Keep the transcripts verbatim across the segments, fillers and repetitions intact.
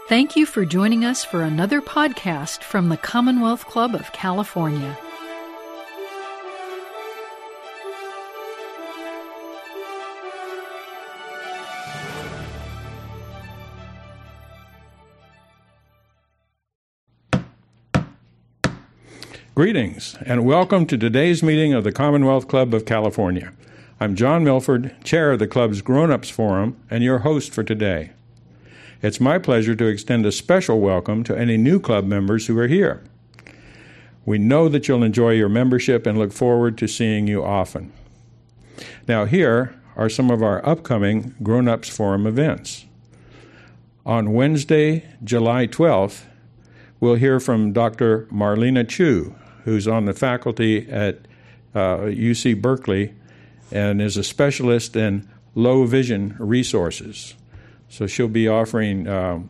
Thank you for joining us for another podcast from the Commonwealth Club of California. Greetings, and welcome to today's meeting of the Commonwealth Club of California. I'm John Milford, chair of the club's Grown-Ups Forum, and your host for today. It's my pleasure to extend a special welcome to any new club members who are here. We know that you'll enjoy your membership and look forward to seeing you often. Now, here are some of our upcoming Grown-Ups Forum events. On Wednesday, July twelfth, we'll hear from Doctor Marlena Chu, who's on the faculty at uh, U C Berkeley and is a specialist in low vision resources. So she'll be offering um,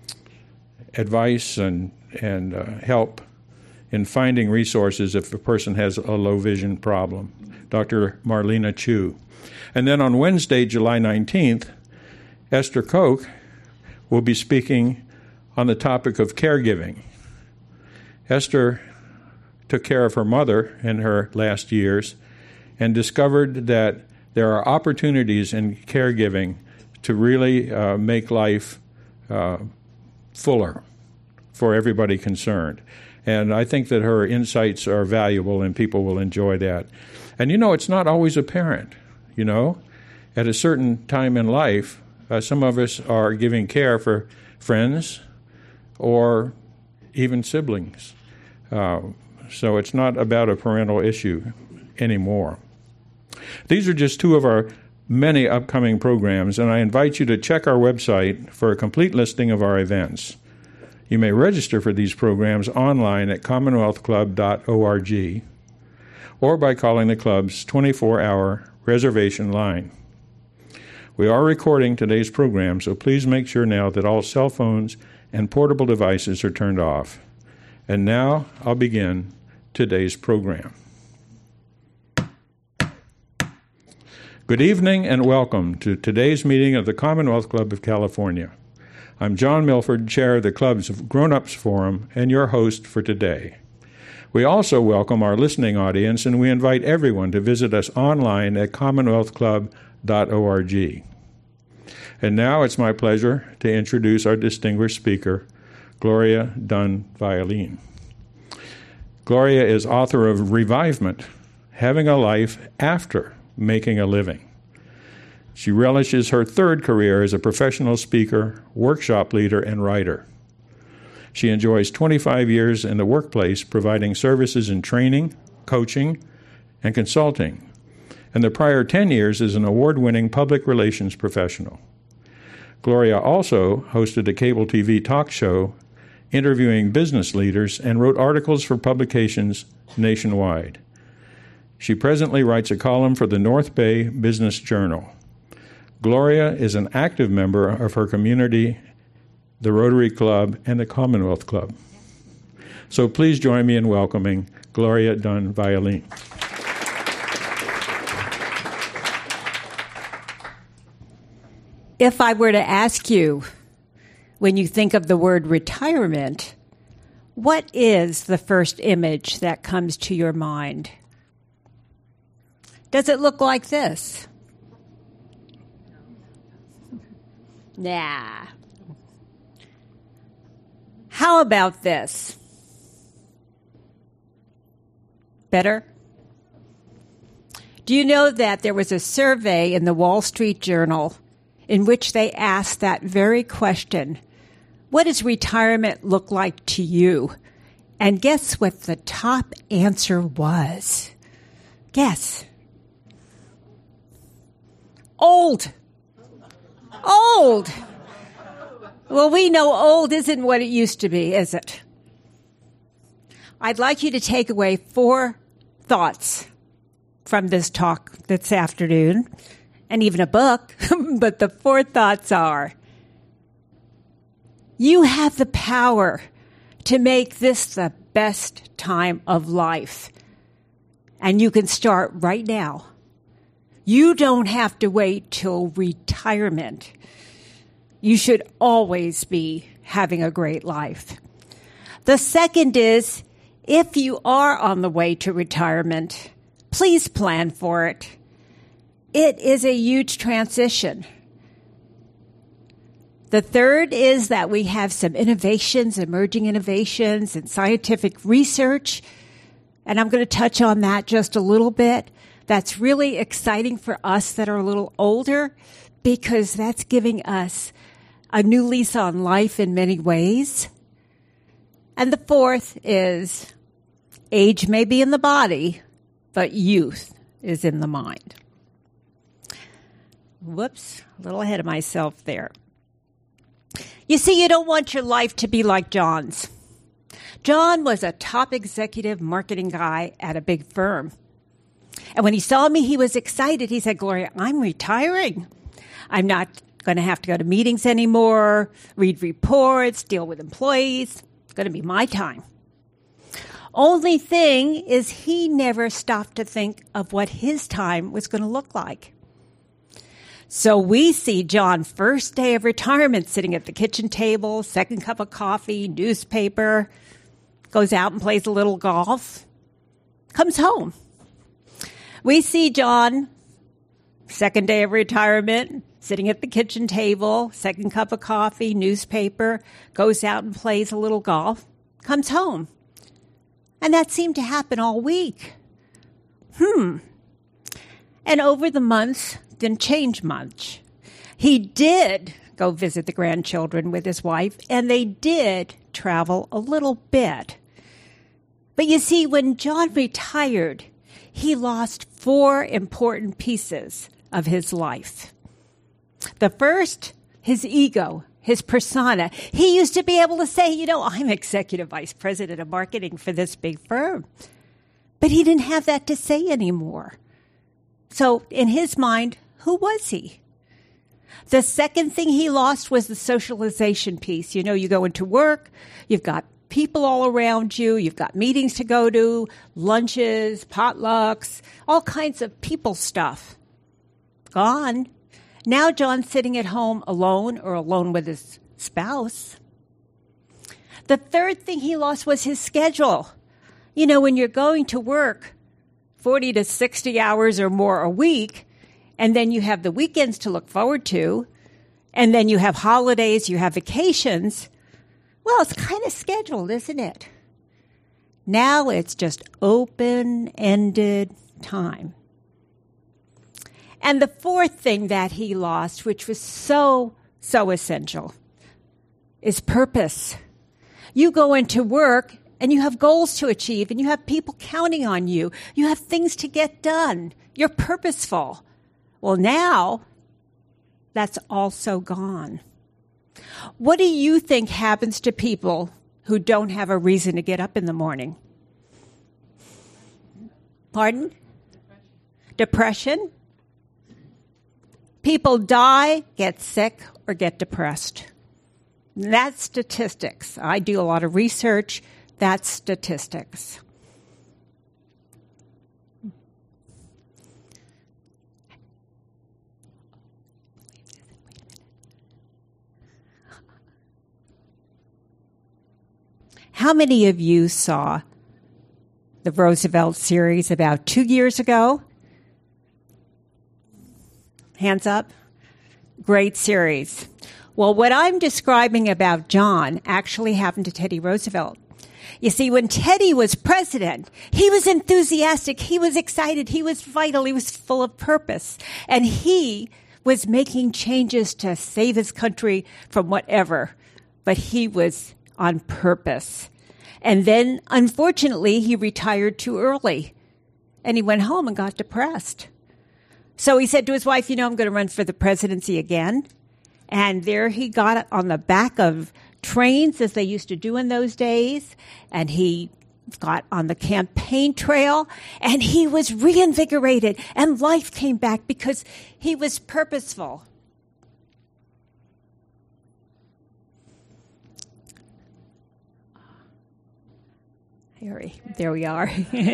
advice and, and uh, help in finding resources if a person has a low vision problem. Doctor Marlena Chu. And then on Wednesday, July nineteenth, Esther Koch will be speaking on the topic of caregiving. Esther took care of her mother in her last years and discovered that there are opportunities in caregiving to really uh, make life uh, fuller for everybody concerned. And I think that her insights are valuable and people will enjoy that. And you know, it's not always apparent, you know. At a certain time in life, uh, some of us are giving care for friends or even siblings. Uh, so it's not about a parental issue anymore. These are just two of our many upcoming programs, and I invite you to check our website for a complete listing of our events. You may register for these programs online at commonwealth club dot org or by calling the club's twenty-four hour reservation line. We are recording today's program, so please make sure now that all cell phones and portable devices are turned off. And now I'll begin today's program. Good evening and welcome to today's meeting of the Commonwealth Club of California. I'm John Milford, chair of the club's Grown-Ups Forum, and your host for today. We also welcome our listening audience, and we invite everyone to visit us online at commonwealth club dot org. And now it's my pleasure to introduce our distinguished speaker, Gloria Dunn-Violin. Gloria is author of Revivement, Having a Life After Making a Living. She relishes her third career as a professional speaker, workshop leader, and writer. She enjoys twenty-five years in the workplace providing services in training, coaching, and consulting, and the prior ten years as an award-winning public relations professional. Gloria also hosted a cable T V talk show interviewing business leaders and wrote articles for publications nationwide. She presently writes a column for the North Bay Business Journal. Gloria is an active member of her community, the Rotary Club, and the Commonwealth Club. So please join me in welcoming Gloria Dunn-Violin. If I were to ask you, when you think of the word retirement, what is the first image that comes to your mind? Does it look like this? Nah. How about this? Better? Do you know that there was a survey in the Wall Street Journal in which they asked that very question? What does retirement look like to you? And guess what the top answer was? Guess. Old. Old. Well, we know old isn't what it used to be, is it? I'd like you to take away four thoughts from this talk this afternoon, and even a book, but the four thoughts are: you have the power to make this the best time of life, and you can start right now. You don't have to wait till retirement. You should always be having a great life. The second is, if you are on the way to retirement, please plan for it. It is a huge transition. The third is that we have some innovations, emerging innovations and scientific research, and I'm going to touch on that just a little bit. That's really exciting for us that are a little older because that's giving us a new lease on life in many ways. And the fourth is age may be in the body, but youth is in the mind. Whoops, a little ahead of myself there. You see, you don't want your life to be like John's. John was a top executive marketing guy at a big firm. And when he saw me, he was excited. He said, Gloria, I'm retiring. I'm not going to have to go to meetings anymore, read reports, deal with employees. It's going to be my time. Only thing is he never stopped to think of what his time was going to look like. So we see John, first day of retirement, sitting at the kitchen table, second cup of coffee, newspaper, goes out and plays a little golf, comes home. We see John, second day of retirement, sitting at the kitchen table, second cup of coffee, newspaper, goes out and plays a little golf, comes home. And that seemed to happen all week. Hmm. And over the months, didn't change much. He did go visit the grandchildren with his wife, and they did travel a little bit. But you see, when John retired, he lost four important pieces of his life. The first, his ego, his persona. He used to be able to say, you know, I'm executive vice president of marketing for this big firm. But he didn't have that to say anymore. So in his mind, who was he? The second thing he lost was the socialization piece. You know, you go into work, you've got people all around you, you've got meetings to go to, lunches, potlucks, all kinds of people stuff. Gone. Now John's sitting at home alone or alone with his spouse. The third thing he lost was his schedule. You know, when you're going to work forty to sixty hours or more a week, and then you have the weekends to look forward to, and then you have holidays, you have vacations, well, it's kind of scheduled, isn't it? Now it's just open-ended time. And the fourth thing that he lost, which was so, so essential, is purpose. You go into work and you have goals to achieve and you have people counting on you. You have things to get done. You're purposeful. Well, now that's also gone. What do you think happens to people who don't have a reason to get up in the morning? Pardon? Depression. Depression? People die, get sick, or get depressed. That's statistics. I do a lot of research. That's statistics. How many of you saw the Roosevelt series about two years ago? Hands up. Great series. Well, what I'm describing about John actually happened to Teddy Roosevelt. You see, when Teddy was president, he was enthusiastic, he was excited, he was vital, he was full of purpose, and he was making changes to save his country from whatever, but he was on purpose. And then, unfortunately, he retired too early, and he went home and got depressed. So he said to his wife, you know, I'm going to run for the presidency again. And there he got on the back of trains, as they used to do in those days, and he got on the campaign trail, and he was reinvigorated, and life came back because he was purposeful. Harry, there we are.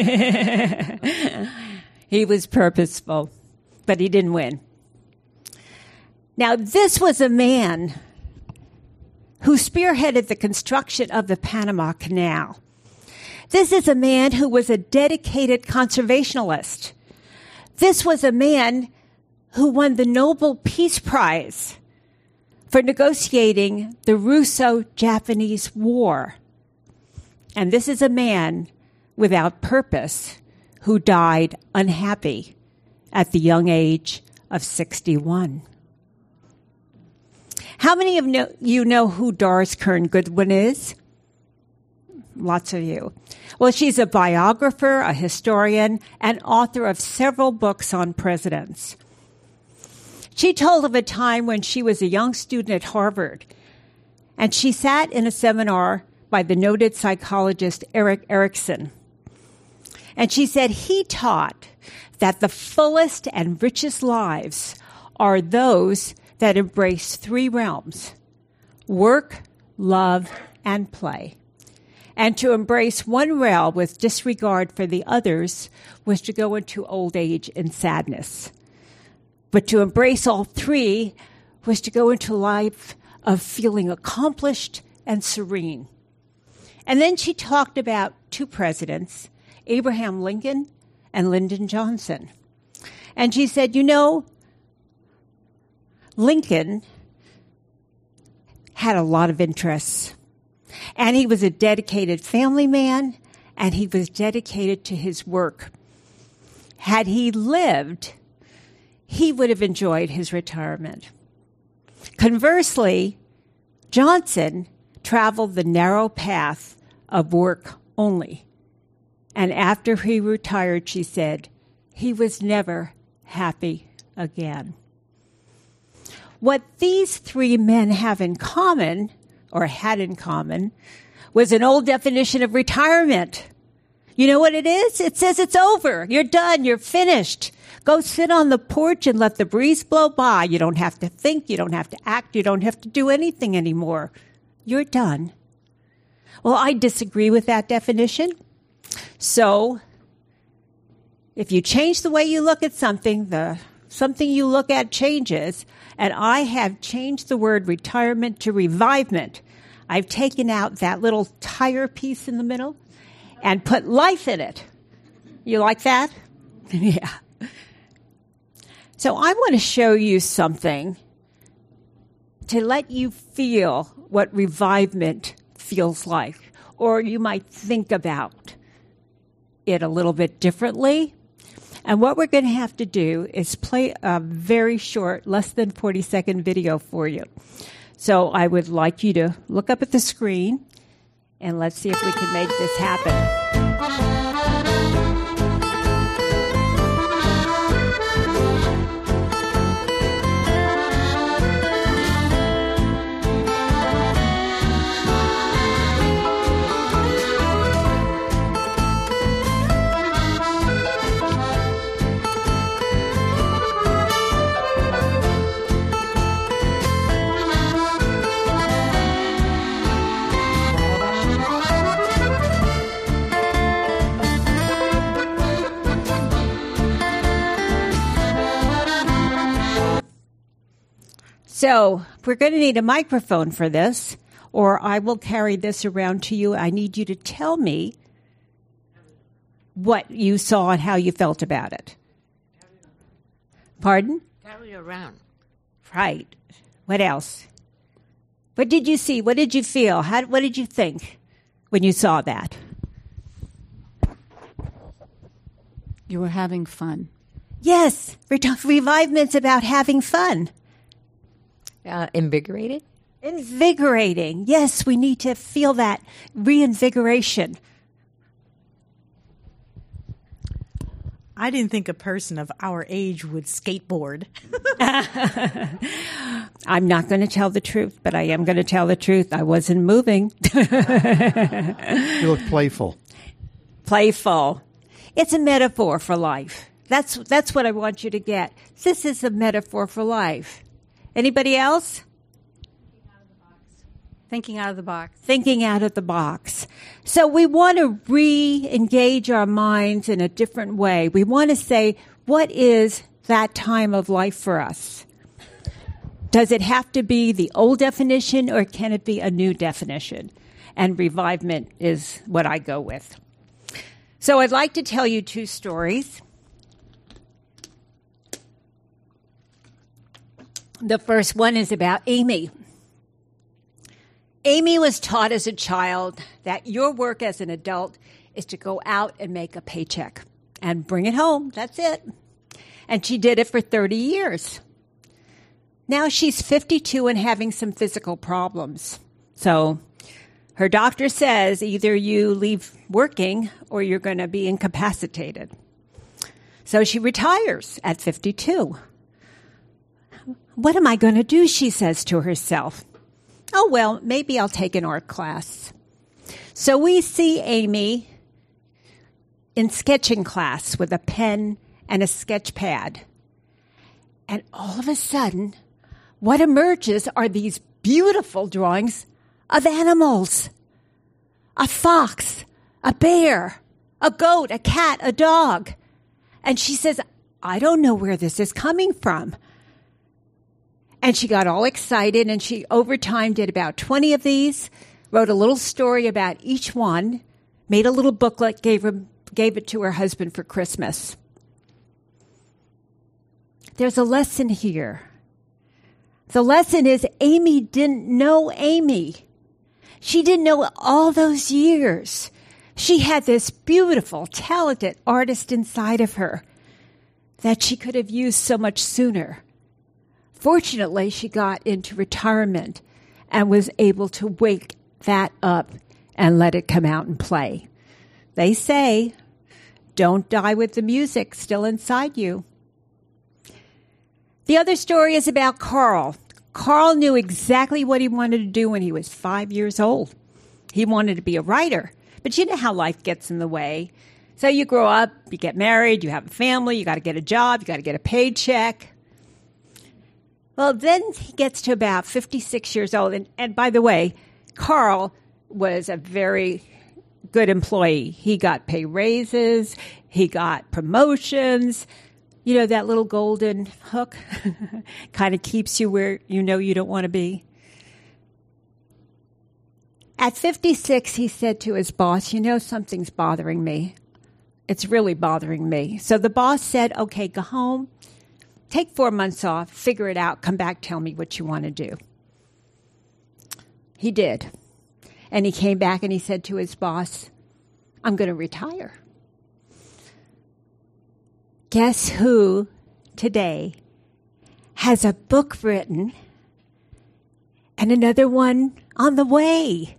He was purposeful, but he didn't win. Now, this was a man who spearheaded the construction of the Panama Canal. This is a man who was a dedicated conservationist. This was a man who won the Nobel Peace Prize for negotiating the Russo-Japanese War. And this is a man without purpose who died unhappy at the young age of sixty-one. How many of you know who Doris Kearns Goodwin is? Lots of you. Well, she's a biographer, a historian, and author of several books on presidents. She told of a time when she was a young student at Harvard, and she sat in a seminar by the noted psychologist Erik Erikson. And she said he taught that the fullest and richest lives are those that embrace three realms: work, love, and play. And to embrace one realm with disregard for the others was to go into old age in sadness. But to embrace all three was to go into life of feeling accomplished and serene. And then she talked about two presidents, Abraham Lincoln and Lyndon Johnson. And she said, you know, Lincoln had a lot of interests. And he was a dedicated family man, and he was dedicated to his work. Had he lived, he would have enjoyed his retirement. Conversely, Johnson traveled the narrow path of work only. And after he retired, she said, he was never happy again. What these three men have in common, or had in common, was an old definition of retirement. You know what it is? It says it's over. You're done. You're finished. Go sit on the porch and let the breeze blow by. You don't have to think. You don't have to act. You don't have to do anything anymore. You're done. Well, I disagree with that definition. So, if you change the way you look at something, the something you look at changes, and I have changed the word retirement to revivement. I've taken out that little tire piece in the middle and put life in it. You like that? Yeah. So I want to show you something to let you feel what revivement feels like, or you might think about it a little bit differently. And what we're going to have to do is play a very short, less than forty second video for you. So I would like you to look up at the screen, and let's see if we can make this happen. So we're going to need a microphone for this, or I will carry this around to you. I need you to tell me what you saw and how you felt about it. Pardon? Carry it around. Right. What else? What did you see? What did you feel? How, what did you think when you saw that? You were having fun. Yes. Revivement's about having fun. Uh, invigorated? Invigorating. Yes, we need to feel that reinvigoration. I didn't think a person of our age would skateboard. I'm not going to tell the truth, but I am going to tell the truth. I wasn't moving. You look playful. Playful. It's a metaphor for life. That's that's what I want you to get. This is a metaphor for life. Anybody else? Thinking out of the box. Thinking out of the box. So we want to re-engage our minds in a different way. We want to say, what is that time of life for us? Does it have to be the old definition or can it be a new definition? And revivement is what I go with. So I'd like to tell you two stories. The first one is about Amy. Amy was taught as a child that your work as an adult is to go out and make a paycheck and bring it home. That's it. And she did it for thirty years. Now she's fifty-two and having some physical problems. So her doctor says either you leave working or you're going to be incapacitated. So she retires at fifty-two. What am I going to do, she says to herself. Oh, well, maybe I'll take an art class. So we see Amy in sketching class with a pen and a sketch pad. And all of a sudden, what emerges are these beautiful drawings of animals. A fox, a bear, a goat, a cat, a dog. And she says, I don't know where this is coming from. And she got all excited, and she, over time, did about twenty of these, wrote a little story about each one, made a little booklet, gave her, gave it to her husband for Christmas. There's a lesson here. The lesson is Amy didn't know Amy. She didn't know all those years. She had this beautiful, talented artist inside of her that she could have used so much sooner. Fortunately, she got into retirement and was able to wake that up and let it come out and play. They say, don't die with the music still inside you. The other story is about Carl. Carl knew exactly what he wanted to do when he was five years old. He wanted to be a writer, but you know how life gets in the way. So you grow up, you get married, you have a family, you got to get a job, you got to get a paycheck. Well, then he gets to about fifty-six years old. And, and by the way, Carl was a very good employee. He got pay raises. He got promotions. You know, that little golden hook kind of keeps you where you know you don't want to be. At fifty-six, he said to his boss, you know, something's bothering me. It's really bothering me. So the boss said, okay, go home. Take four months off, figure it out, come back, tell me what you want to do. He did. And he came back and he said to his boss, I'm going to retire. Guess who today has a book written and another one on the way?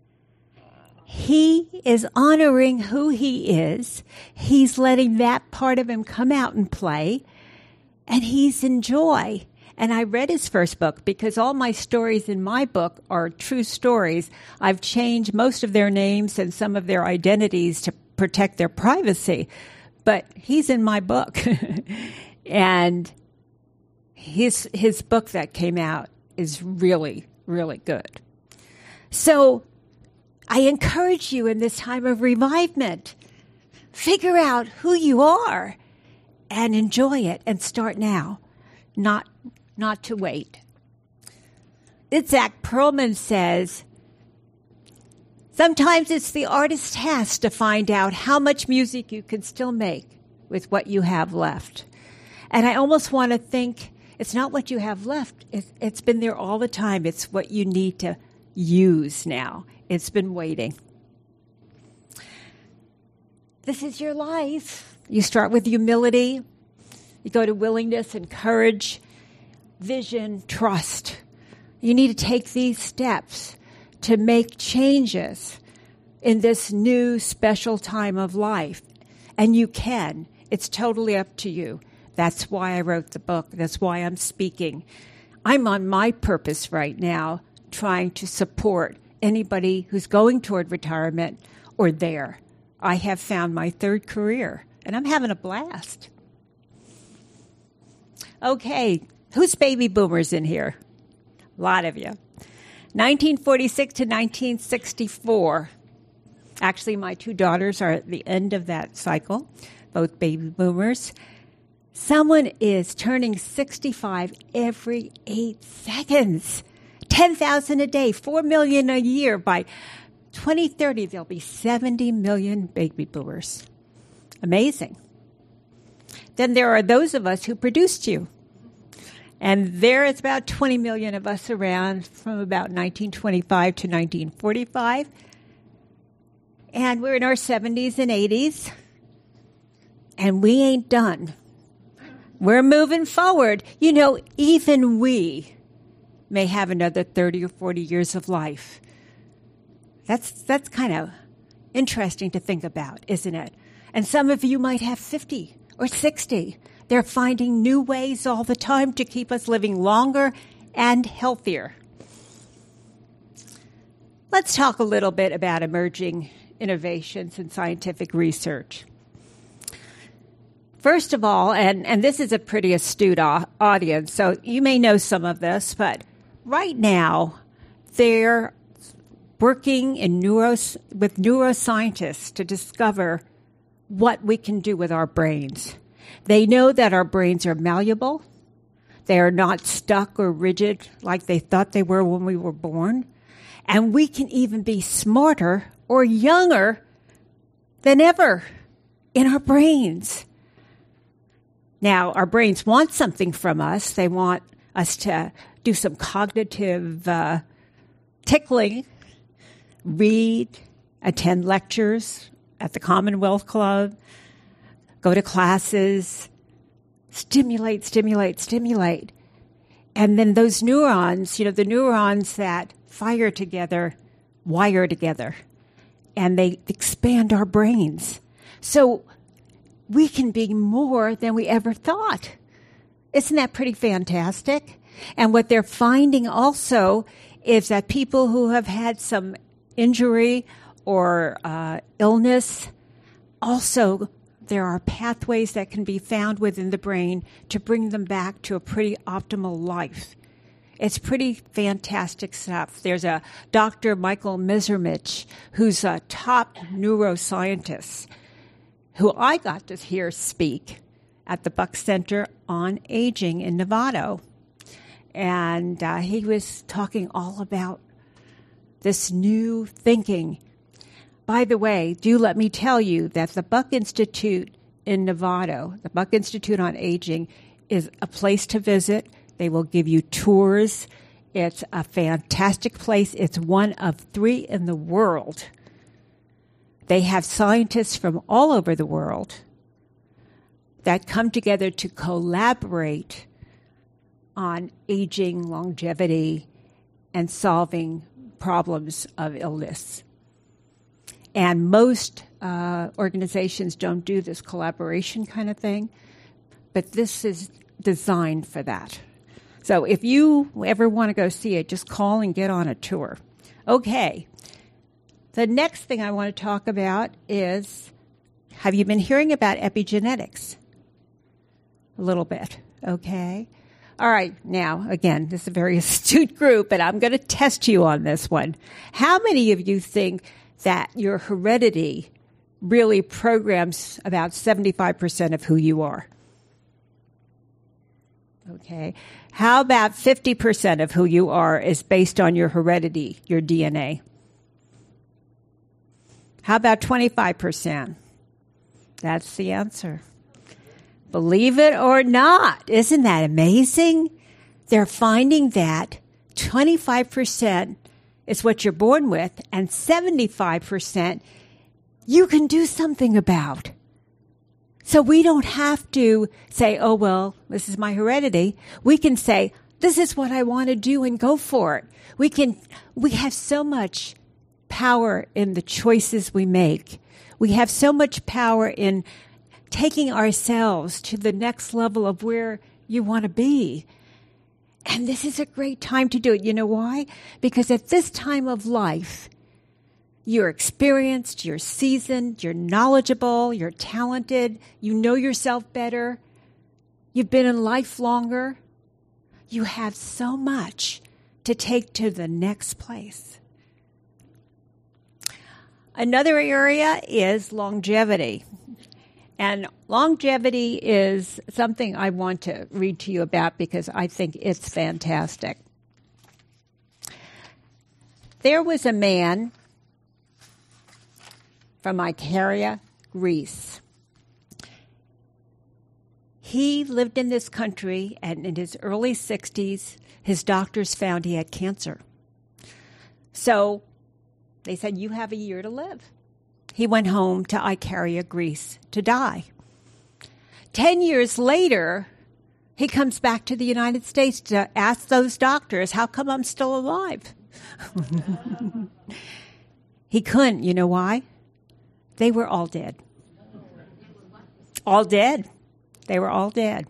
He is honoring who he is. He's letting that part of him come out and play. And he's in joy. And I read his first book because all my stories in my book are true stories. I've changed most of their names and some of their identities to protect their privacy. But he's in my book. And his his book that came out is really, really good. So I encourage you in this time of revivement, figure out who you are. And enjoy it and start now, not not to wait. Itzhak Perlman says, sometimes it's the artist's task to find out how much music you can still make with what you have left. And I almost want to think it's not what you have left. It's, it's been there all the time. It's what you need to use now. It's been waiting. This is your life. You start with humility. You go to willingness and courage, vision, trust. You need to take these steps to make changes in this new special time of life. And you can. It's totally up to you. That's why I wrote the book. That's why I'm speaking. I'm on my purpose right now, trying to support anybody who's going toward retirement or there. I have found my third career. And I'm having a blast. Okay, who's baby boomers in here? A lot of you. nineteen forty-six to nineteen sixty-four. Actually, my two daughters are at the end of that cycle, both baby boomers. Someone is turning sixty-five every eight seconds. ten thousand a day, four million a year. By twenty thirty, there'll be seventy million baby boomers. Amazing. Then there are those of us who produced you. And there is about twenty million of us around from about nineteen twenty-five to nineteen forty-five. And we're in our seventies and eighties. And we ain't done. We're moving forward. You know, even we may have another thirty or forty years of life. That's that's kind of interesting to think about, isn't it? And some of you might have fifty or sixty. They're finding new ways all the time to keep us living longer and healthier. Let's talk a little bit about emerging innovations in scientific research. First of all, and, and this is a pretty astute au- audience, so you may know some of this, but right now they're working in neuros, with neuroscientists to discover what we can do with our brains. They know that our brains are malleable. They are not stuck or rigid like they thought they were when we were born. And we can even be smarter or younger than ever in our brains. Now, our brains want something from us. They want us to do some cognitive uh, tickling, read, attend lectures at the Commonwealth Club, go to classes, stimulate, stimulate, stimulate. And then those neurons, you know, the neurons that fire together, wire together, and they expand our brains. So we can be more than we ever thought. Isn't that pretty fantastic? And what they're finding also is that people who have had some injury or uh, illness, also there are pathways that can be found within the brain to bring them back to a pretty optimal life. It's pretty fantastic stuff. There's a Doctor Michael Mizermich, who's a top neuroscientist, who I got to hear speak at the Buck Center on Aging in Novato. And uh, he was talking all about this new thinking. By the way, do let me tell you that the Buck Institute in Novato, the Buck Institute on Aging, is a place to visit. They will give you tours. It's a fantastic place. It's one of three in the world. They have scientists from all over the world that come together to collaborate on aging, longevity, and solving problems of illness. And most uh, organizations don't do this collaboration kind of thing, but this is designed for that. So if you ever want to go see it, just call and get on a tour. Okay. The next thing I want to talk about is, have you been hearing about epigenetics? A little bit, okay? All right, now, again, this is a very astute group, and I'm going to test you on this one. How many of you think that your heredity really programs about seventy-five percent of who you are? Okay. How about fifty percent of who you are is based on your heredity, your D N A? How about twenty-five percent? That's the answer. Believe it or not, isn't that amazing? They're finding that twenty-five percent is what you're born with, and seventy-five percent you can do something about. So we don't have to say, oh, well, this is my heredity. We can say, this is what I want to do, and go for it. We can, we have so much power in the choices we make. We have so much power in taking ourselves to the next level of where you want to be. And this is a great time to do it. You know why? Because at this time of life, you're experienced, you're seasoned, you're knowledgeable, you're talented, you know yourself better, you've been in life longer. You have so much to take to the next place. Another area is longevity. And longevity is something I want to read to you about because I think it's fantastic. There was a man from Icaria, Greece. He lived in this country, and in his early sixties, his doctors found he had cancer. So they said, you have a year to live. He went home to Icaria, Greece, to die. Ten years later, he comes back to the United States to ask those doctors, how come I'm still alive? He couldn't. You know why? They were all dead. All dead. They were all dead.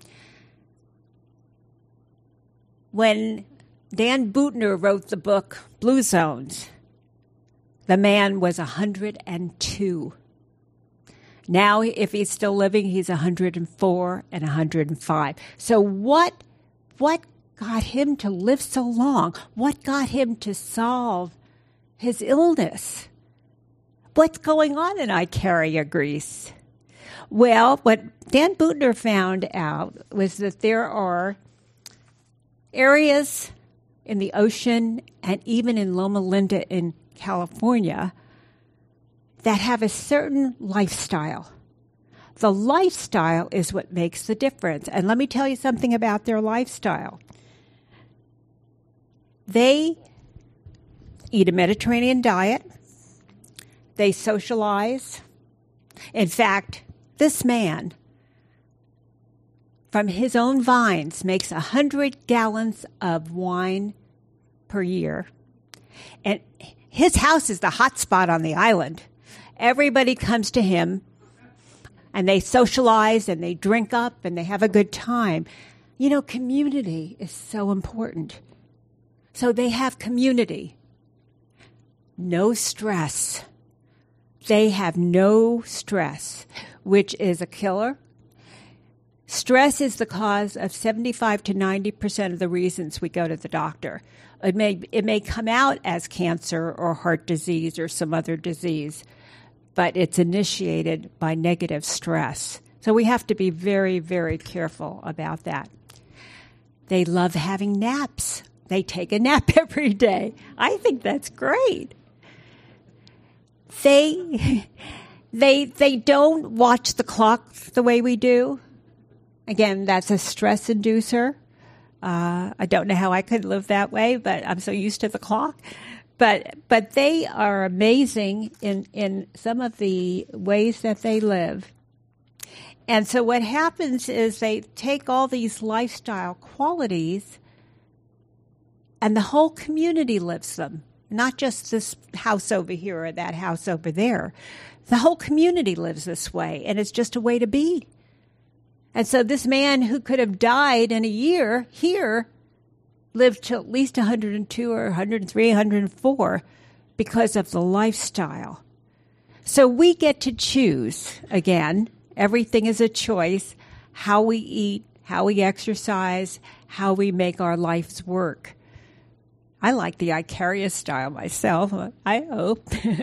When Dan Buettner wrote the book Blue Zones, the man was one hundred two. Now, if he's still living, he's one hundred four and one hundred five. So what, what got him to live so long? What got him to solve his illness? What's going on in Icaria, Greece? Well, what Dan Buettner found out was that there are areas in the ocean and even in Loma Linda in California that have a certain lifestyle. The lifestyle is what makes the difference. And let me tell you something about their lifestyle. They eat a Mediterranean diet. They socialize. In fact, this man, from his own vines, makes one hundred gallons of wine per year. And his house is the hot spot on the island. Everybody comes to him, and they socialize, and they drink up, and they have a good time. You know, community is so important. So they have community. No stress. They have no stress, which is a killer. Stress is the cause of seventy-five to ninety percent of the reasons we go to the doctor. It may, it may come out as cancer or heart disease or some other disease, but it's initiated by negative stress. So we have to be very, very careful about that. They love having naps. They take a nap every day. I think that's great. They, they, they don't watch the clock the way we do. Again, that's a stress inducer. Uh, I don't know how I could live that way, but I'm so used to the clock. But but they are amazing in, in some of the ways that they live. And so what happens is they take all these lifestyle qualities and the whole community lives them. Not just this house over here or that house over there. The whole community lives this way, and it's just a way to be. And so this man who could have died in a year here lived to at least one hundred two or one hundred three, one hundred four because of the lifestyle. So we get to choose, again, everything is a choice, how we eat, how we exercise, how we make our lives work. I like the Icaria style myself, I hope.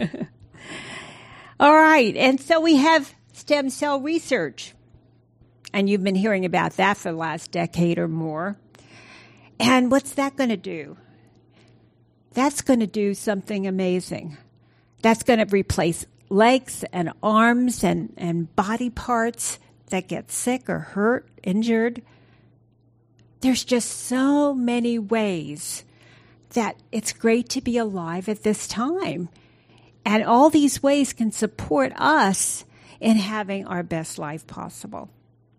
All right, and so we have stem cell research. And you've been hearing about that for the last decade or more. And what's that going to do? That's going to do something amazing. That's going to replace legs and arms and, and body parts that get sick or hurt, injured. There's just so many ways that it's great to be alive at this time. And all these ways can support us in having our best life possible.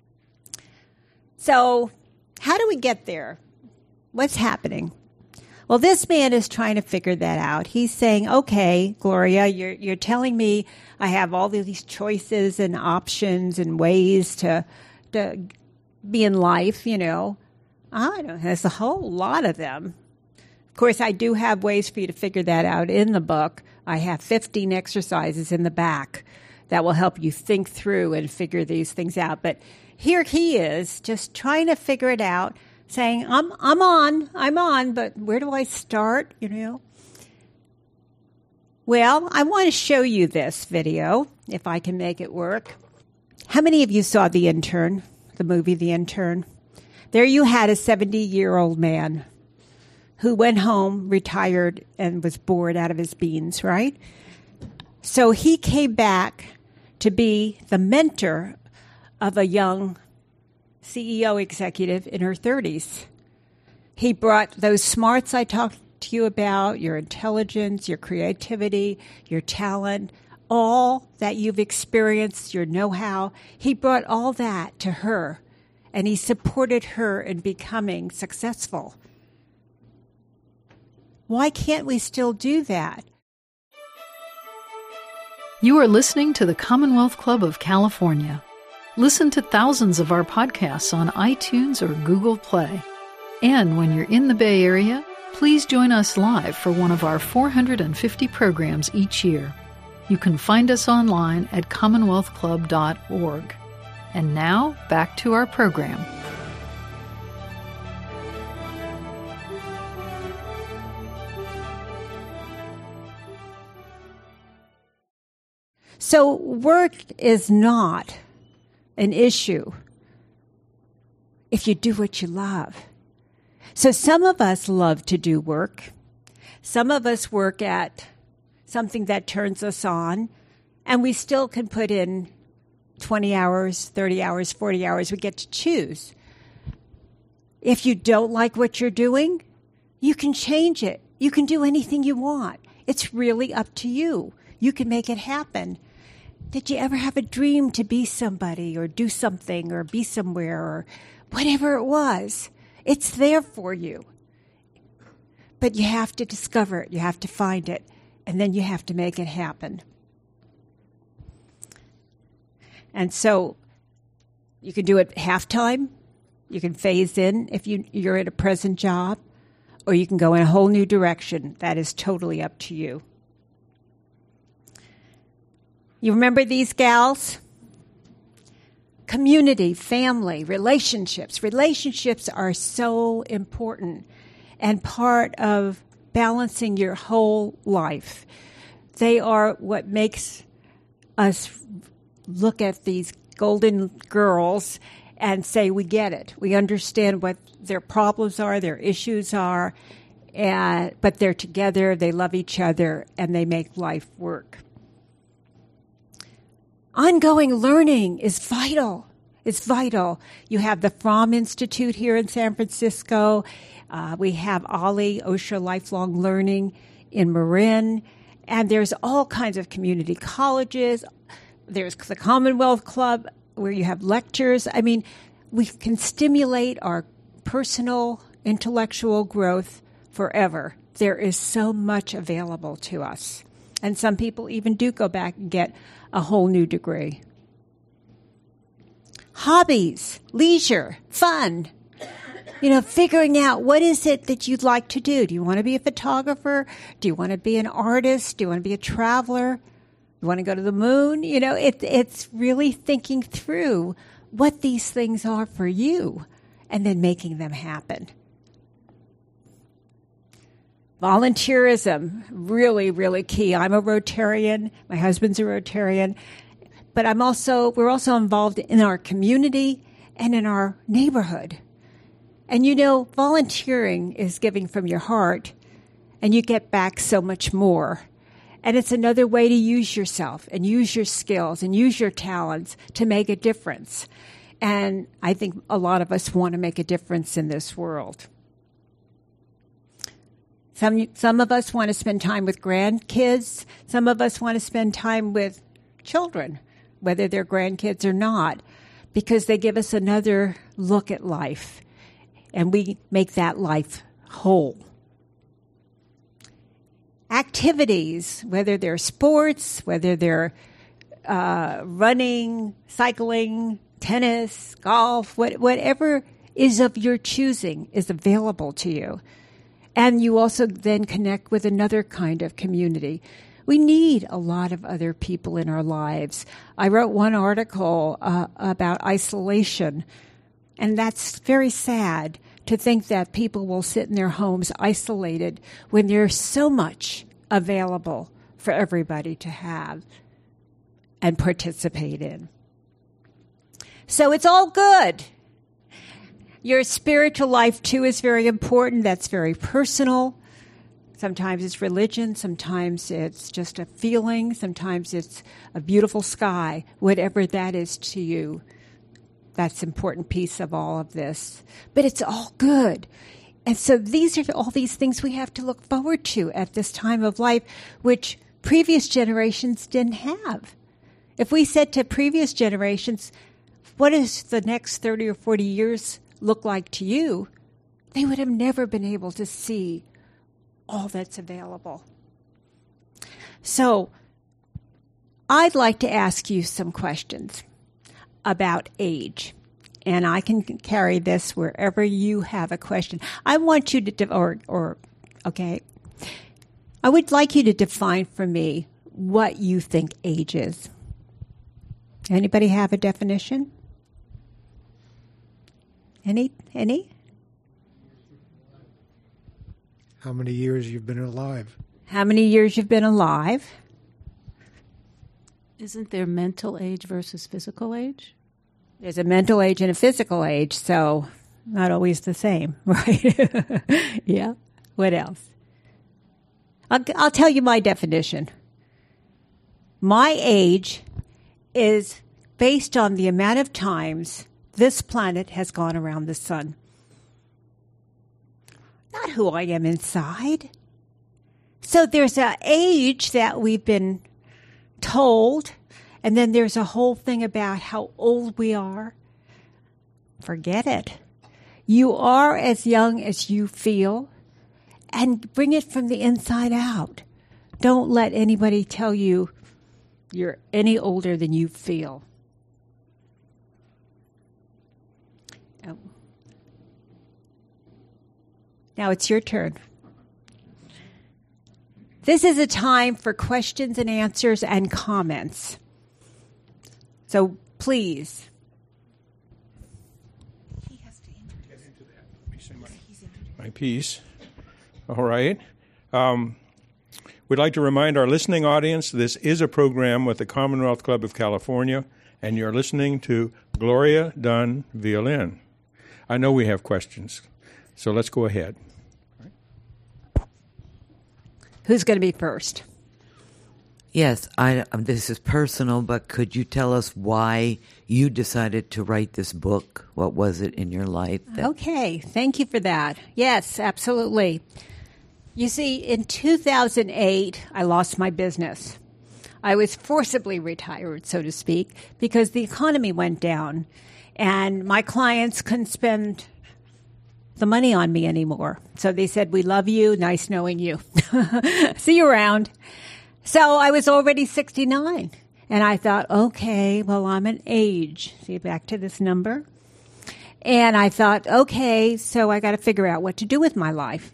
So how do we get there? What's happening? Well, this man is trying to figure that out. He's saying, okay, Gloria, you're you're telling me I have all these choices and options and ways to to be in life, you know. I don't know, there's a whole lot of them. Of course, I do have ways for you to figure that out in the book. I have fifteen exercises in the back that will help you think through and figure these things out. But here he is, just trying to figure it out, saying, I'm I'm on, I'm on, but where do I start, you know? Well, I want to show you this video, if I can make it work. How many of you saw The Intern, the movie The Intern? There you had a seventy-year-old man who went home, retired, and was bored out of his beans, right? So he came back to be the mentor of a young C E O executive in her thirties. He brought those smarts I talked to you about, your intelligence, your creativity, your talent, all that you've experienced, your know-how. He brought all that to her, and he supported her in becoming successful. Why can't we still do that? You are listening to the Commonwealth Club of California. Listen to thousands of our podcasts on iTunes or Google Play. And when you're in the Bay Area, please join us live for one of our four hundred fifty programs each year. You can find us online at commonwealth club dot org. And now, back to our program. So work is not an issue if you do what you love. So some of us love to do work. Some of us work at something that turns us on, and we still can put in twenty hours, thirty hours, forty hours. We get to choose. If you don't like what you're doing, you can change it. You can do anything you want. It's really up to you. You can make it happen. Did you ever have a dream to be somebody or do something or be somewhere or whatever it was? It's there for you. But you have to discover it. You have to find it. And then you have to make it happen. And so you can do it half-time. You can phase in if you, you're at a present job. Or you can go in a whole new direction. That is totally up to you. You remember these gals? Community, family, relationships. Relationships are so important and part of balancing your whole life. They are what makes us look at these golden girls and say, we get it. We understand what their problems are, their issues are, and, but they're together, they love each other, and they make life work. Ongoing learning is vital. It's vital. You have the Fromm Institute here in San Francisco. Uh, we have Ollie, Osher Lifelong Learning in Marin. And there's all kinds of community colleges. There's the Commonwealth Club where you have lectures. I mean, we can stimulate our personal intellectual growth forever. There is so much available to us. And some people even do go back and get a whole new degree. Hobbies, leisure, fun. You know, figuring out what is it that you'd like to do. Do you want to be a photographer? Do you want to be an artist? Do you want to be a traveler? You want to go to the moon? You know, it, it's really thinking through what these things are for you and then making them happen. Volunteerism, really, really key. I'm a Rotarian. My husband's a Rotarian. But I'm also, we're also involved in our community and in our neighborhood. And you know, volunteering is giving from your heart, and you get back so much more. And it's another way to use yourself and use your skills and use your talents to make a difference. And I think a lot of us want to make a difference in this world. Some some of us want to spend time with grandkids. Some of us want to spend time with children, whether they're grandkids or not, because they give us another look at life, and we make that life whole. Activities, whether they're sports, whether they're uh, running, cycling, tennis, golf, what, whatever is of your choosing is available to you. And you also then connect with another kind of community. We need a lot of other people in our lives. I wrote one article uh, about isolation, and that's very sad to think that people will sit in their homes isolated when there's so much available for everybody to have and participate in. So it's all good. Your spiritual life, too, is very important. That's very personal. Sometimes it's religion. Sometimes it's just a feeling. Sometimes it's a beautiful sky. Whatever that is to you, that's an important piece of all of this. But it's all good. And so these are all these things we have to look forward to at this time of life, which previous generations didn't have. If we said to previous generations, what does the next thirty or forty years look like to you? They would have never been able to see all that's available. So I'd like to ask you some questions about age. And I can carry this wherever you have a question. I want you to, de- or, or, okay, I would like you to define for me what you think age is. Anybody have a definition? Any? Any? How many years you've been alive? How many years you've been alive? Isn't there mental age versus physical age? There's a mental age and a physical age, so not always the same, right? Yeah. What else? I'll, I'll tell you my definition. My age is based on the amount of times this planet has gone around the sun. Not who I am inside. So there's an age that we've been told, and then there's a whole thing about how old we are. Forget it. You are as young as you feel, and bring it from the inside out. Don't let anybody tell you you're any older than you feel. Oh. Now it's your turn. This is a time for questions and answers and comments. So please. He has to get into that. Let me say my, my piece. All right. Um, we'd like to remind our listening audience this is a program with the Commonwealth Club of California, and you're listening to Gloria Dunn Violin. I know we have questions, so let's go ahead. Who's going to be first? Yes, I, um, this is personal, but could you tell us why you decided to write this book? What was it in your life? That- okay, thank you for that. Yes, absolutely. You see, in two thousand eight, I lost my business. I was forcibly retired, so to speak, because the economy went down, and my clients couldn't spend the money on me anymore. So they said, we love you, nice knowing you. See you around. So I was already sixty-nine, and I thought, okay, well, I'm an age. See, back to this number. And I thought, okay, so I got to figure out what to do with my life.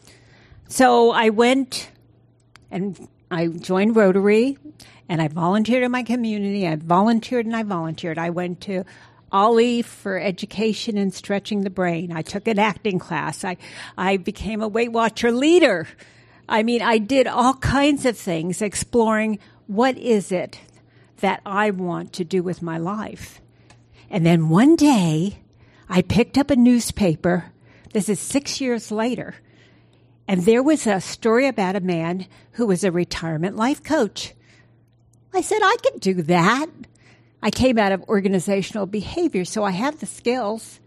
So I went and I joined Rotary, and I volunteered in my community. I volunteered and I volunteered. I went to Ollie for education and stretching the brain. I took an acting class. I, I became a Weight Watcher leader. I mean, I did all kinds of things exploring what is it that I want to do with my life. And then one day, I picked up a newspaper. This is six years later. And there was a story about a man who was a retirement life coach. I said, I could do that. I came out of organizational behavior, so I have the skills.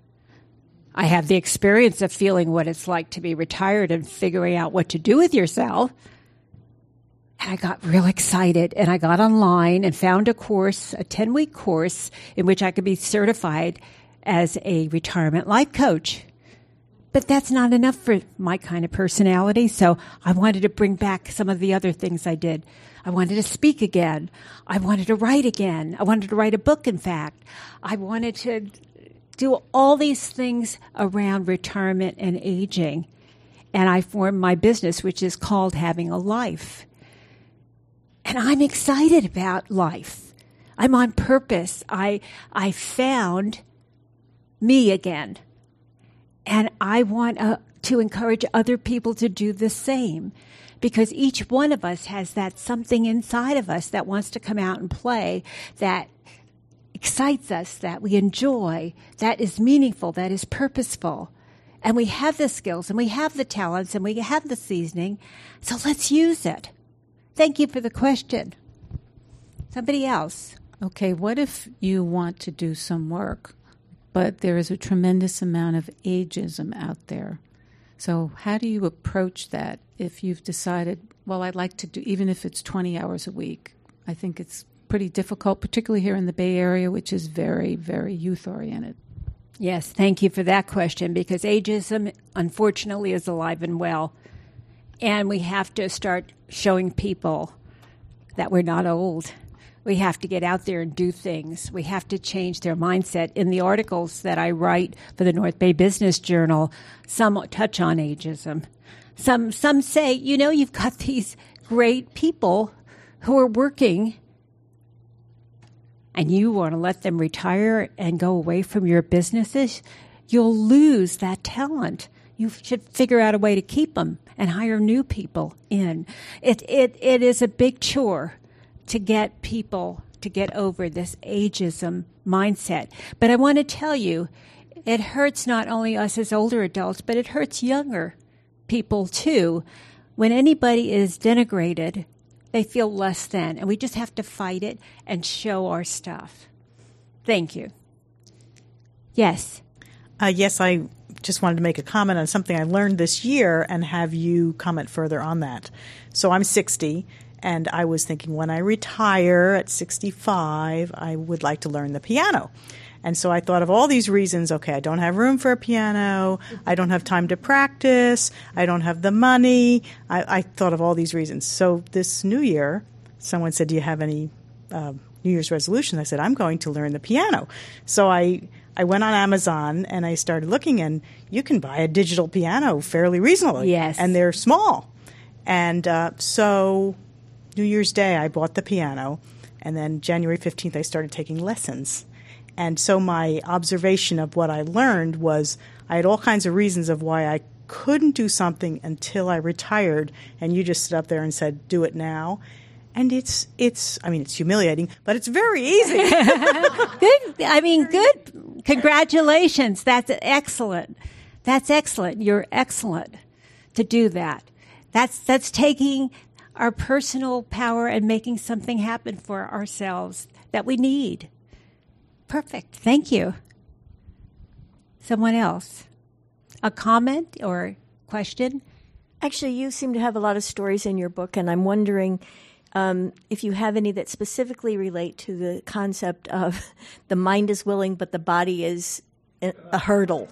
I have the experience of feeling what it's like to be retired and figuring out what to do with yourself. And I got real excited, and I got online and found a course, a ten-week course, in which I could be certified as a retirement life coach. But that's not enough for my kind of personality, so I wanted to bring back some of the other things I did. I wanted to speak again. I wanted to write again. I wanted to write a book, in fact. I wanted to do all these things around retirement and aging. And I formed my business, which is called Having a Life. And I'm excited about life. I'm on purpose. I I found me again. And I want uh, to encourage other people to do the same, because each one of us has that something inside of us that wants to come out and play, that excites us, that we enjoy, that is meaningful, that is purposeful. And we have the skills and we have the talents and we have the seasoning. So let's use it. Thank you for the question. Somebody else. Okay, what if you want to do some work, but there is a tremendous amount of ageism out there? So how do you approach that if you've decided, well, I'd like to do, even if it's twenty hours a week? I think it's pretty difficult, particularly here in the Bay Area, which is very, very youth-oriented. Yes, thank you for that question, because ageism, unfortunately, is alive and well. And we have to start showing people that we're not old. We have to get out there and do things. We have to change their mindset. In the articles that I write for the North Bay Business Journal, some touch on ageism. Some some say, you know, you've got these great people who are working and you want to let them retire and go away from your businesses, you'll lose that talent. You should figure out a way to keep them and hire new people in. It it it is a big chore to get people to get over this ageism mindset. But I want to tell you, it hurts not only us as older adults, but it hurts younger people too. When anybody is denigrated, they feel less than, and we just have to fight it and show our stuff. Thank you. Yes. Uh, yes, I just wanted to make a comment on something I learned this year and have you comment further on that. So I'm sixty, and I was thinking when I retire at sixty-five, I would like to learn the piano. And so I thought of all these reasons. Okay, I don't have room for a piano. I don't have time to practice. I don't have the money. I, I thought of all these reasons. So this new year, someone said, do you have any uh, New Year's resolutions? I said, I'm going to learn the piano. So I, I went on Amazon and I started looking, and you can buy a digital piano fairly reasonably. Yes. And they're small. And uh, so New Year's Day, I bought the piano. And then January fifteenth, I started taking lessons. And so my observation of what I learned was I had all kinds of reasons of why I couldn't do something until I retired, and you just stood up there and said, do it now. And it's, it's I mean, it's humiliating, but it's very easy. Good. I mean, good. Congratulations. That's excellent. That's excellent. You're excellent to do that. That's, that's taking our personal power and making something happen for ourselves that we need. Perfect. Thank you. Someone else? A comment or question? Actually, you seem to have a lot of stories in your book, and I'm wondering um, if you have any that specifically relate to the concept of the mind is willing, but the body is a hurdle.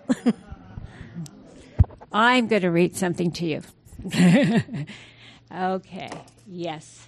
I'm going to read something to you. Okay. Yes.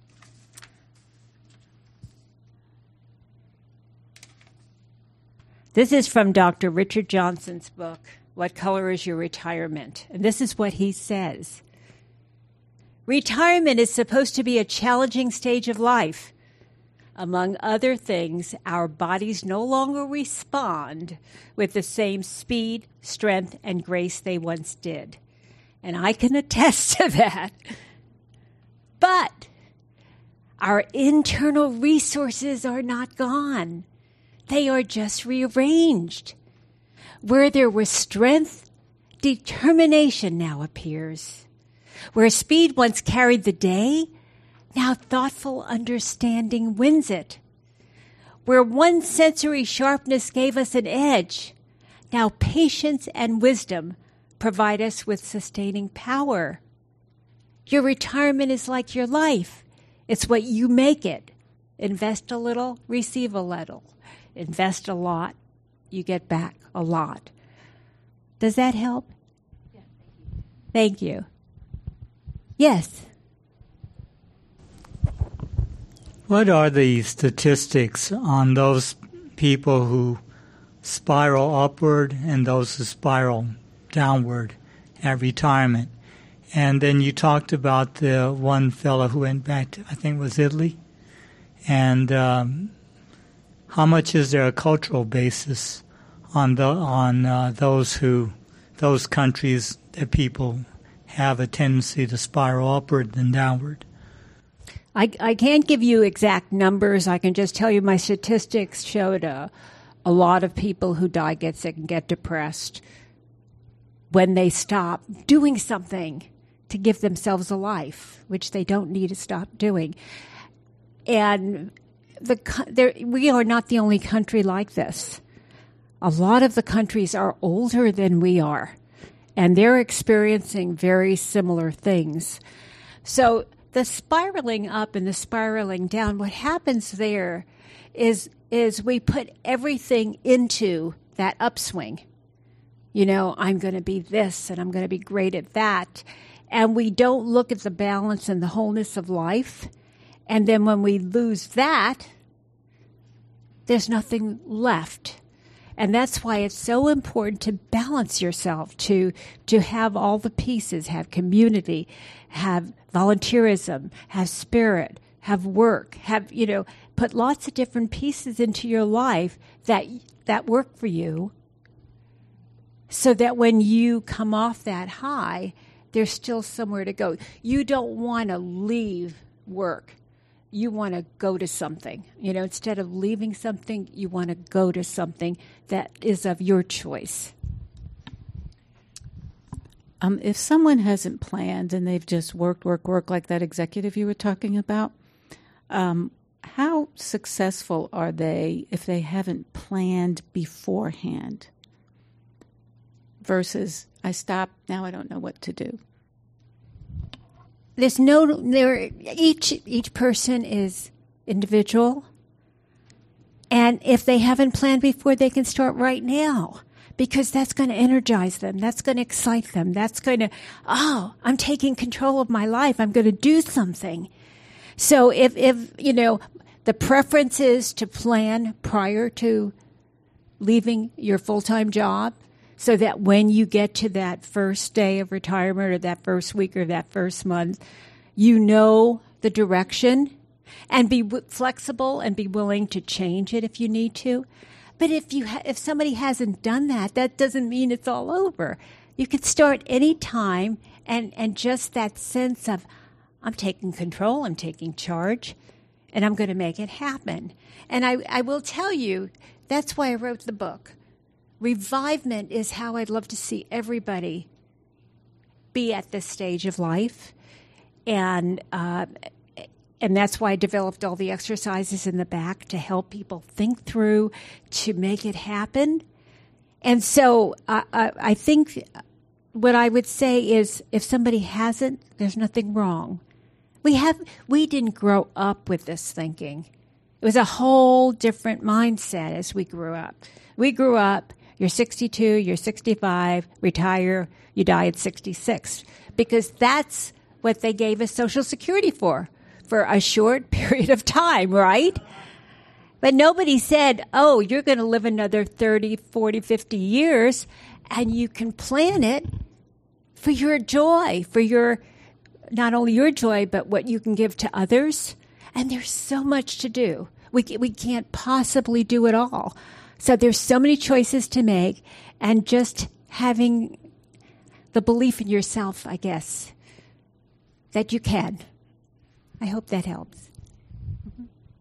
This is from Doctor Richard Johnson's book, What Color is Your Retirement? And this is what he says. Retirement is supposed to be a challenging stage of life. Among other things, our bodies no longer respond with the same speed, strength, and grace they once did. And I can attest to that. But our internal resources are not gone. They are just rearranged. Where there was strength, determination now appears. Where speed once carried the day, now thoughtful understanding wins it. Where one sensory sharpness gave us an edge, now patience and wisdom provide us with sustaining power. Your retirement is like your life. It's what you make it. Invest a little, receive a little. Invest a lot, you get back a lot. Does that help? Yeah, thank you. Thank you. Yes. What are the statistics on those people who spiral upward and those who spiral downward at retirement? And then you talked about the one fellow who went back to, I think it was Italy. And um, how much is there a cultural basis on the on uh, those who those countries that people have a tendency to spiral upward than downward? I, I can't give you exact numbers. I can just tell you my statistics showed a, a lot of people who die, get sick, and get depressed when they stop doing something to give themselves a life, which they don't need to stop doing. And the there, we are not the only country like this. A lot of the countries are older than we are, and they're experiencing very similar things. So the spiraling up and the spiraling down, what happens there is is we put everything into that upswing. You know, I'm going to be this and I'm going to be great at that. And we don't look at the balance and the wholeness of life. And then when we lose that, there's nothing left. And that's why it's so important to balance yourself, to to have all the pieces, have community, have volunteerism, have spirit, have work, have, you know, put lots of different pieces into your life that that work for you, so that when you come off that high, there's still somewhere to go. You don't want to leave work. You want to go to something. You know, instead of leaving something, you want to go to something that is of your choice. Um, if someone hasn't planned and they've just worked, work, work like that executive you were talking about, um, how successful are they if they haven't planned beforehand? Versus, I stopped, now I don't know what to do. There's no there. Each each person is individual, and if they haven't planned before, they can start right now, because that's going to energize them. That's going to excite them. That's going to, oh, I'm taking control of my life. I'm going to do something. So if if you know, the preference is to plan prior to leaving your full-time job, so that when you get to that first day of retirement or that first week or that first month, you know the direction, and be w- flexible and be willing to change it if you need to. But if you ha- if somebody hasn't done that, that doesn't mean it's all over. You can start any time, and, and just that sense of, I'm taking control, I'm taking charge, and I'm going to make it happen. And I, I will tell you, that's why I wrote the book. Revivement is how I'd love to see everybody be at this stage of life. And uh, and that's why I developed all the exercises in the back to help people think through, to make it happen. And so uh, I, I think what I would say is, if somebody hasn't, there's nothing wrong. We have we didn't grow up with this thinking. It was a whole different mindset as we grew up. We grew up, you're sixty-two, you're sixty-five, retire, you die at sixty-six. Because that's what they gave us Social Security for, for a short period of time, right? But nobody said, oh, you're going to live another thirty, forty, fifty years, and you can plan it for your joy, for your, not only your joy, but what you can give to others. And there's so much to do. We we can't possibly do it all. So there's so many choices to make, and just having the belief in yourself, I guess, that you can. I hope that helps. Mm-hmm.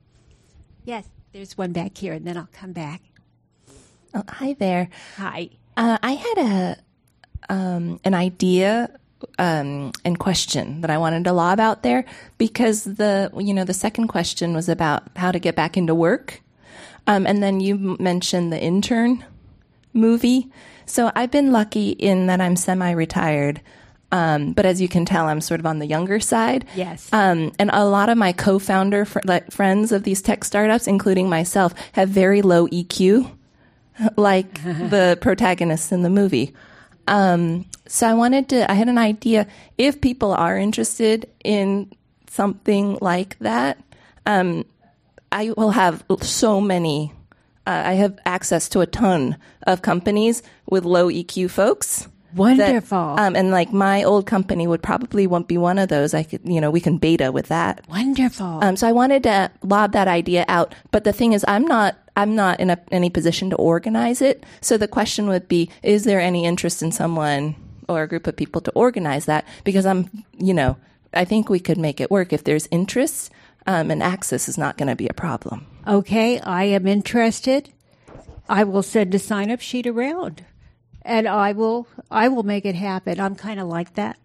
Yes, there's one back here, and then I'll come back. Oh, hi there. Hi. Uh, I had a um, an idea um, and question that I wanted to lob out there, because the you know the second question was about how to get back into work. Um, and then you mentioned the intern movie. So I've been lucky in that I'm semi-retired. Um, but as you can tell, I'm sort of on the younger side. Yes. Um, and a lot of my co-founder fr- like friends of these tech startups, including myself, have very low E Q, like the protagonists in the movie. Um, so I wanted to, I had an idea, if people are interested in something like that, um, I will have so many, uh, I have access to a ton of companies with low E Q folks. Wonderful. That, um, and like my old company would probably won't be one of those. I could, you know, we can beta with that. Wonderful. Um, so I wanted to lob that idea out. But the thing is, I'm not, I'm not in a, any position to organize it. So the question would be, is there any interest in someone or a group of people to organize that? Because I'm, you know, I think we could make it work if there's interest, um, and access is not going to be a problem. Okay, I am interested. I will send a sign-up sheet around, and I will I will make it happen. I'm kind of like that.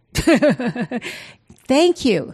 Thank you.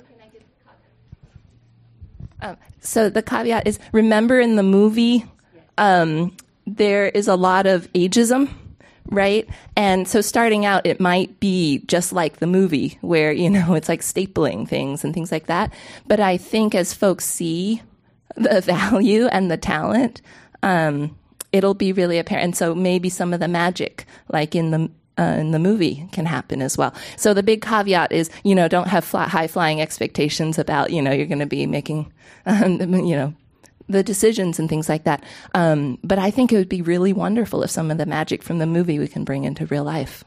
Um, so the caveat is, remember in the movie, um, there is a lot of ageism, right? And so starting out, it might be just like the movie where, you know, it's like stapling things and things like that. But I think as folks see the value and the talent, um, it'll be really apparent. And so maybe some of the magic, like in the Uh, in the movie, can happen as well. So the big caveat is, you know, don't have fly, high-flying expectations about, you know, you're going to be making, um, you know, the decisions and things like that. Um, but I think it would be really wonderful if some of the magic from the movie we can bring into real life.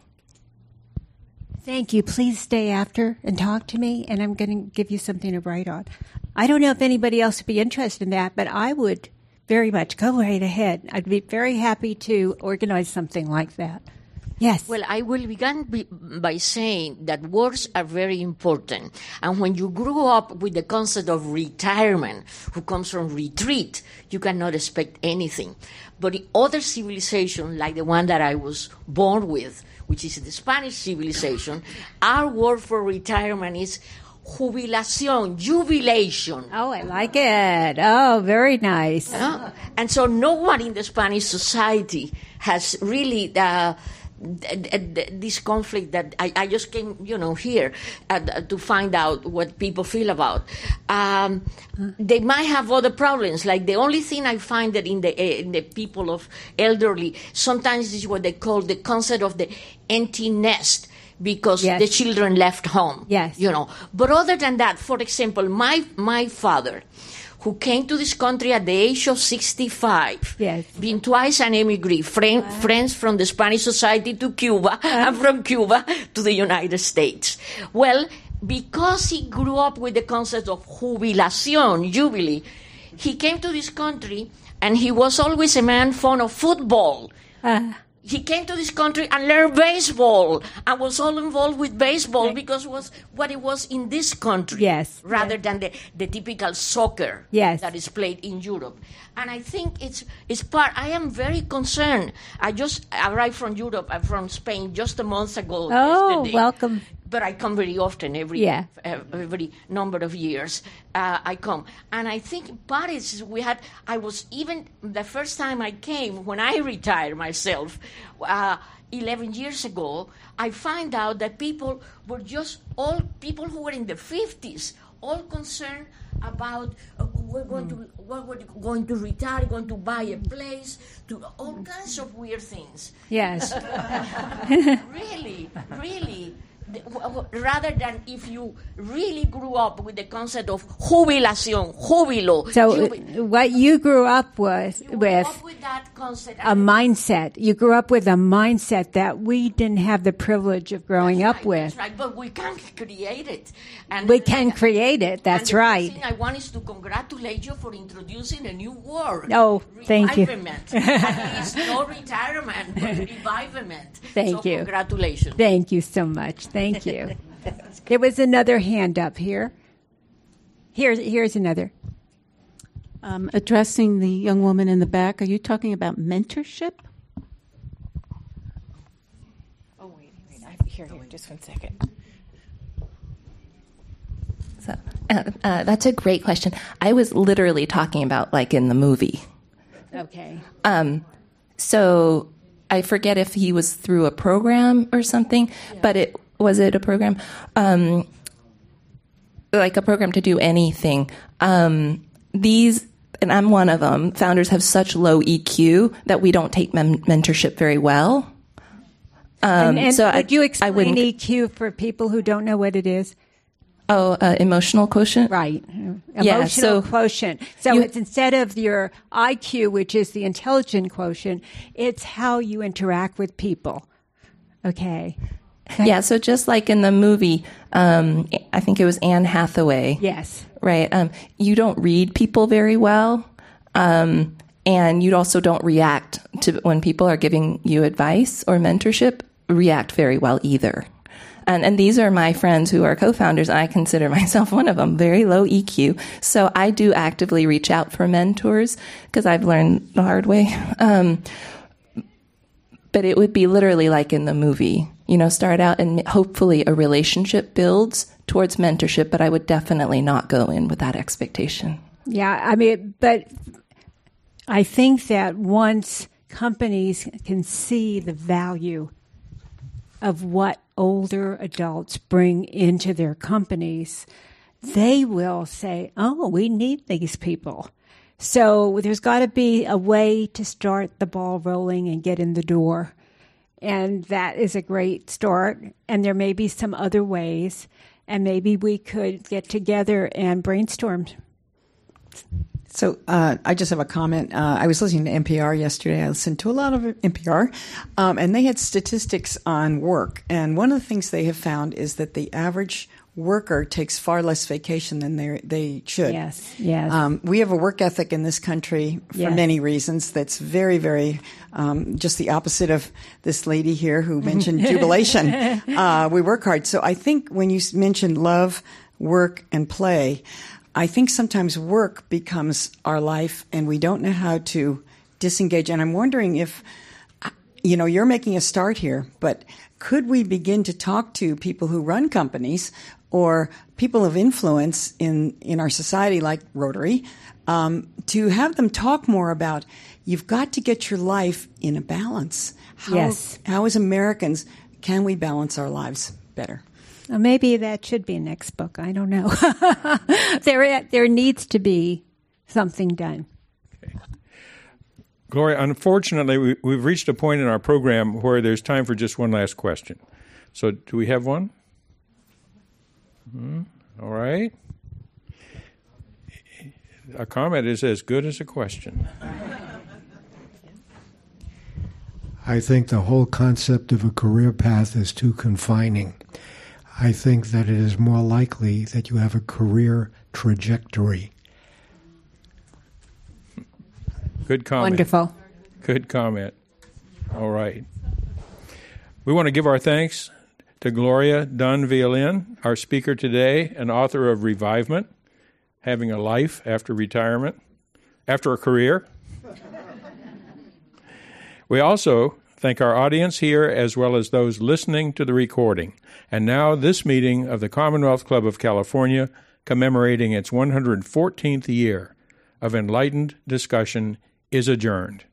Thank you. Please stay after and talk to me, and I'm going to give you something to write on. I don't know if anybody else would be interested in that, but I would very much. Go right ahead. I'd be very happy to organize something like that. Yes. Well, I will begin by saying that words are very important. And when you grew up with the concept of retirement, who comes from retreat, you cannot expect anything. But in other civilizations, like the one that I was born with, which is the Spanish civilization, our word for retirement is jubilación, jubilation. Oh, I like it. Oh, very nice. Uh, and so no one in the Spanish society has really... Uh, this conflict that I, I just came, you know, here uh, to find out what people feel about. Um, they might have other problems. Like the only thing I find that in the uh, in the people of elderly, sometimes is what they call the concept of the empty nest, because yes. the children left home. Yes, you know. But other than that, for example, my my father, who came to this country at the age of sixty-five, yes. been twice an immigrant, friend, wow. friends from the Spanish society to Cuba, uh-huh. and from Cuba to the United States. Well, because he grew up with the concept of jubilación, jubilee, he came to this country, and he was always a man fond of football. Uh. He came to this country and learned baseball and was all involved with baseball right. because it was what it was in this country, yes, rather yes. than the, the typical soccer yes. that is played in Europe. And I think it's it's part. I am very concerned. I just arrived from Europe, I'm from Spain, just a month ago. Oh, yesterday. welcome. But I come very often, every yeah. uh, every number of years. Uh, I come, and I think part is we had. I was even the first time I came when I retired myself, uh, eleven years ago. I find out that people were just all people who were in the fifties, all concerned about uh, we're going mm. to we're going to retire, going to buy a place, to all kinds of weird things. Yes, really, really. Rather than if you really grew up with the concept of jubilación, jubilo. So jubi- what you grew up with, you with, up with that concept, a mindset. You grew up with a mindset that we didn't have the privilege of growing that's up right, with. That's right, but we can create it. And we can create it, that's and the right. thing I want is to congratulate you for introducing a new word. Oh, thank you. At least no retirement, but revivement. Thank so you. Congratulations. Thank you so much. Thank you. There was another hand up here. Here's here's another. Um, addressing the young woman in the back, are you talking about mentorship? Oh, wait, wait. I, here, here, just one second. So, uh, uh, that's a great question. I was literally talking about like in the movie. Okay. Um, so I forget if he was through a program or something, yeah. but it was it a program, um, like a program to do anything. Um, these, and I'm one of them. Founders have such low E Q that we don't take men- mentorship very well. Um, and and so would I, you explain I wouldn't, E Q for people who don't know what it is? Oh, uh, emotional quotient? Right. Emotional yeah, so quotient. So you, it's instead of your I Q, which is the intelligent quotient, it's how you interact with people. Okay. Yeah, so just like in the movie, um, I think it was Anne Hathaway. Yes. Right. Um, you don't read people very well, um, and you also don't react to when people are giving you advice or mentorship, react very well either. And, and these are my friends who are co-founders. I consider myself one of them, very low E Q. So I do actively reach out for mentors because I've learned the hard way. Um, but it would be literally like in the movie, you know, start out and hopefully a relationship builds towards mentorship, but I would definitely not go in with that expectation. Yeah, I mean, but I think that once companies can see the value of what older adults bring into their companies, they will say, oh, we need these people. So there's got to be a way to start the ball rolling and get in the door. And that is a great start. And there may be some other ways. And maybe we could get together and brainstorm. So uh, I just have a comment. Uh, I was listening to N P R yesterday. I listened to a lot of N P R, um, and they had statistics on work. And one of the things they have found is that the average worker takes far less vacation than they they should. Yes, yes. Um, we have a work ethic in this country for Yes. many reasons that's very, very um, just the opposite of this lady here who mentioned jubilation. Uh, we work hard. So I think when you s- mentioned love, work, and play, I think sometimes work becomes our life and we don't know how to disengage. And I'm wondering if, you know, you're making a start here, but could we begin to talk to people who run companies or people of influence in, in our society like Rotary, um, to have them talk more about you've got to get your life in a balance. How, Yes. How as Americans can we balance our lives better? Well, maybe that should be a next book. I don't know. there, there needs to be something done. Gloria, unfortunately, we, we've reached a point in our program where there's time for just one last question. So do we have one? Hmm, all right. A comment is as good as a question. I think the whole concept of a career path is too confining. I think that it is more likely that you have a career trajectory. Good comment. Wonderful. Good comment. All right. We want to give our thanks to Gloria Dunn-Violin, our speaker today, and author of Revivement, Having a Life After Retirement, After a Career. We also thank our audience here as well as those listening to the recording. And now this meeting of the Commonwealth Club of California, commemorating its one hundred fourteenth year of enlightened discussion, is adjourned.